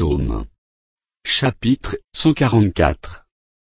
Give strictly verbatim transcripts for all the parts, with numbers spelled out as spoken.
Psaume. Chapitre cent quarante-quatre.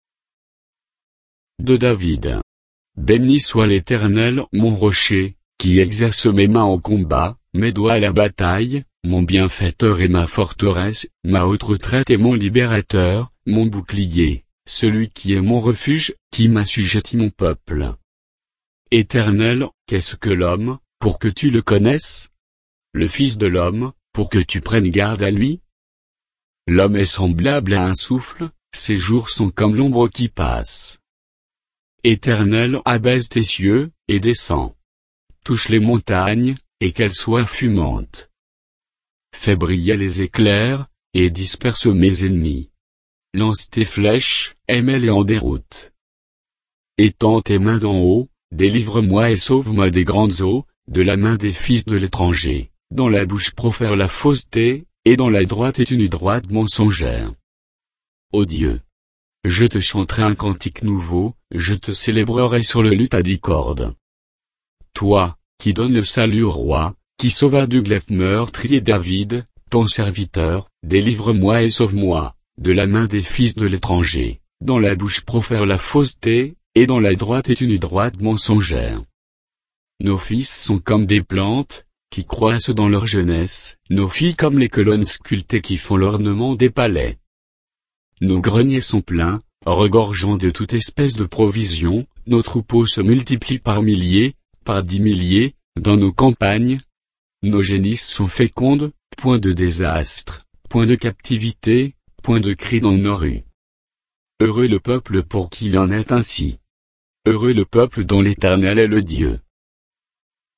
De David. Béni soit l'Éternel mon rocher, qui exerce mes mains au combat, mes doigts à la bataille, mon bienfaiteur et ma forteresse, ma haute retraite et mon libérateur, mon bouclier, celui qui est mon refuge, qui m'assujettit mon peuple. Éternel, qu'est-ce que l'homme, pour que tu le connaisses? Le Fils de l'homme, pour que tu prennes garde à lui? L'homme est semblable à un souffle, ses jours sont comme l'ombre qui passe. Éternel, abaisse tes cieux, et descends. Touche les montagnes, et qu'elles soient fumantes. Fais briller les éclairs, et disperse mes ennemis. Lance tes flèches, et mets-les en déroute. Étends tes mains d'en haut, délivre-moi et sauve-moi des grandes eaux, de la main des fils de l'étranger, dont la bouche profère la fausseté, et dont la droite est une droite mensongère. Ô Dieu! Je te chanterai un cantique nouveau, je te célébrerai sur le luth à dix cordes. Toi, qui donnes le salut au roi, qui sauva du glaive meurtrier David, ton serviteur, délivre-moi et sauve-moi, de la main des fils de l'étranger, dont la bouche profère la fausseté, et dont la droite est une droite mensongère. Nos fils sont comme des plantes, qui croissent dans leur jeunesse, nos filles comme les colonnes sculptées qui font l'ornement des palais. Nos greniers sont pleins, regorgeant de toute espèce de provisions, nos troupeaux se multiplient par milliers, par dix milliers, dans nos campagnes. Nos génisses sont fécondes, point de désastre, point de captivité, point de cri dans nos rues. Heureux le peuple pour qui il en est ainsi. Heureux le peuple dont l'Éternel est le Dieu.